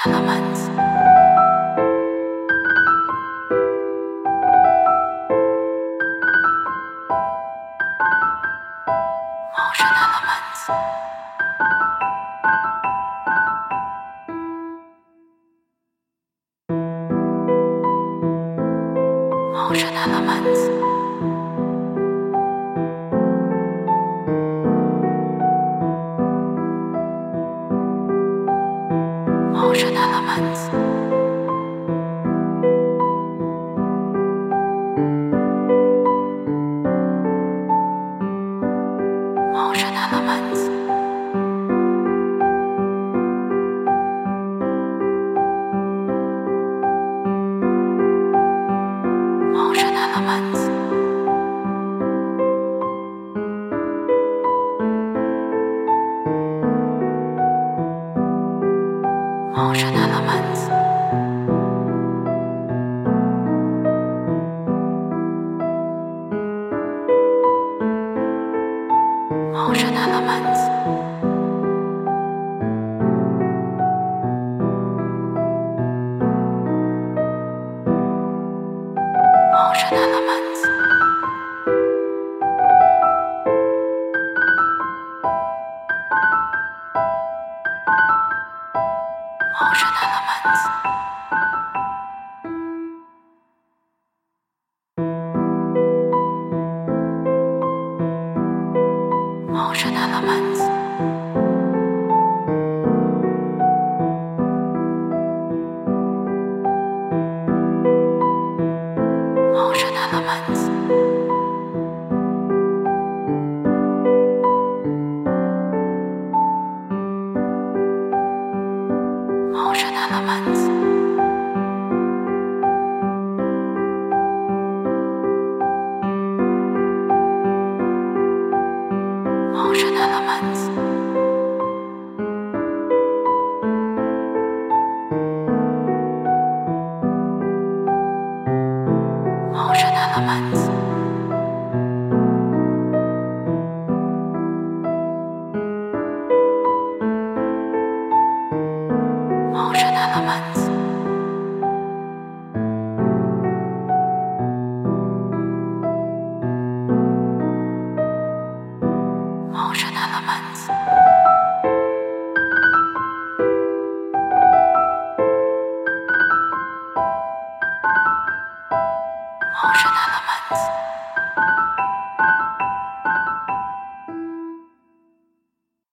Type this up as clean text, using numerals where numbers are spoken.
Elements. Motion Elements. Motion Elements. Motion Elements. Motion Elements. Motion Elements. Motion Elements. Motion Elements. Motion Elements. Motion Elements. Motion Elements. Motion Elements. Motion Elements. Motion Elements. Motion Elements. Motion Elements.